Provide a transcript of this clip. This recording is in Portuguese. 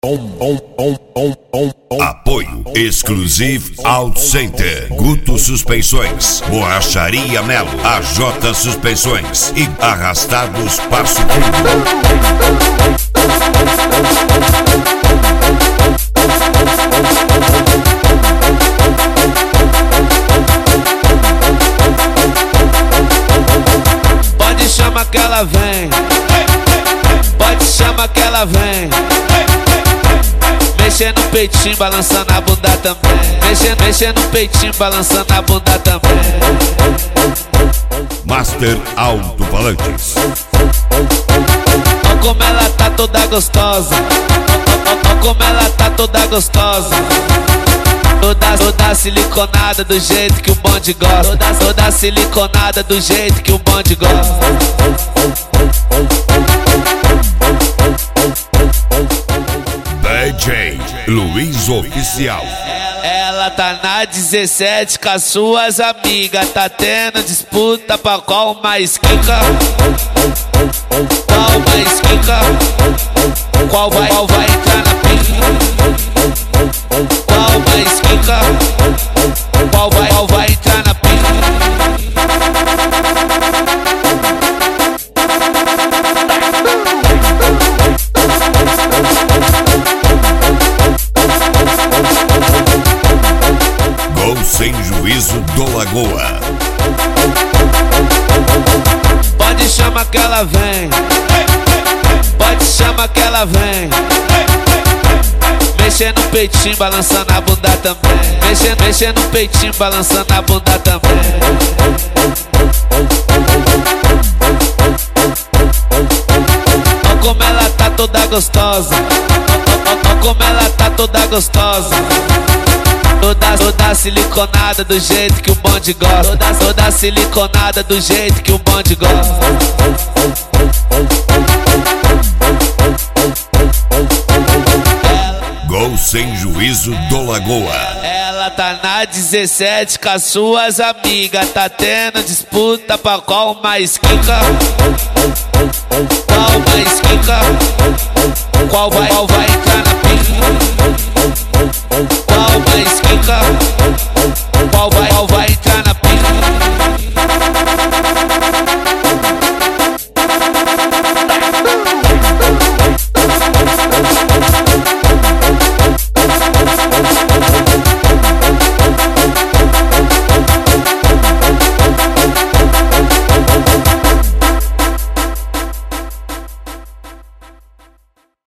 Apoio Exclusive Auto Center, Guto Suspensões, Borracharia Melo, AJ Suspensões e Arrastados Passo Fundo. Pode chamar que ela vem, pode chamar que ela vem. Mexendo no peitinho, balançando a bunda também. Mexendo no peitinho, balançando a bunda também. Master Alto-Falantes. Ó como ela tá toda gostosa, ó como ela tá toda gostosa. Toda siliconada do jeito que o bonde gosta. Toda siliconada do jeito que o bonde gosta. DJ Luiz Oficial. Ela tá na 17 com as suas amigas. Tá tendo disputa pra qual mais quica. Qual mais quica. Qual vai entrar na pica. Qual mais quica. Qual vai entrar na pica. Sem Juízo do Lagoa. Pode chamar que ela vem, pode chamar que ela vem. Mexendo no peitinho, balançando a bunda também. Mexendo no peitinho, balançando a bunda também. Ó como ela tá toda gostosa, ó como ela tá toda gostosa. Toda siliconada do jeito que o bonde gosta. Toda siliconada do jeito que o bonde gosta. Gol Sem Juízo do Lagoa. Ela tá na 17 com as suas amigas. Tá tendo disputa pra qual mais quica. Qual mais quica. Qual vai entrar na pica. Qual mais quica. Qual vai entrar